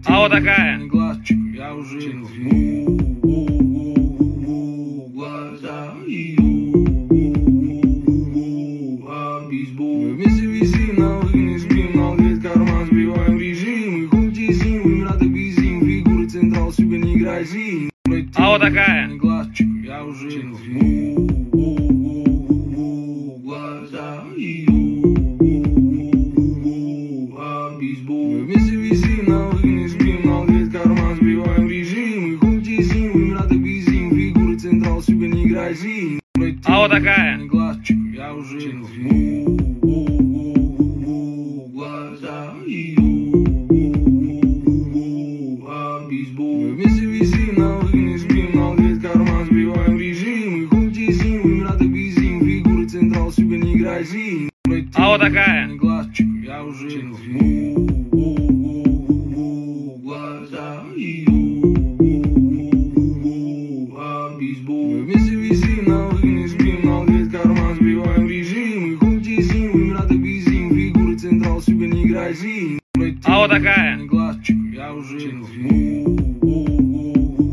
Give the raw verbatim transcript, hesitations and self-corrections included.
А вот такая. Я уже глаза и мы вместе висим, на выгоне спим, на грязь карман сбиваем режим. И хоть и зим, мы рады безим, фигуры централ себе не грози. А вот такая. Я уже глаза и мы вместе висим, на выгоне спим, на грязь карман сбиваем режим. И хоть и зим, мы рады безим, фигуры централ себе не грози. А вот такая. Я уже глаза и мы вместе висим, на выгоне спим, на грязь карман сбиваем режим. И хоть и зим, мы рады безим, фигуры централ себе не грози. А вот такая. Я уже глаза и мы вместе висим, на выгоне спим, на грязь карман сбиваем режим. И хоть и зим, мы рады безим, фигуры централ себе не грози. А вот такая. Я уже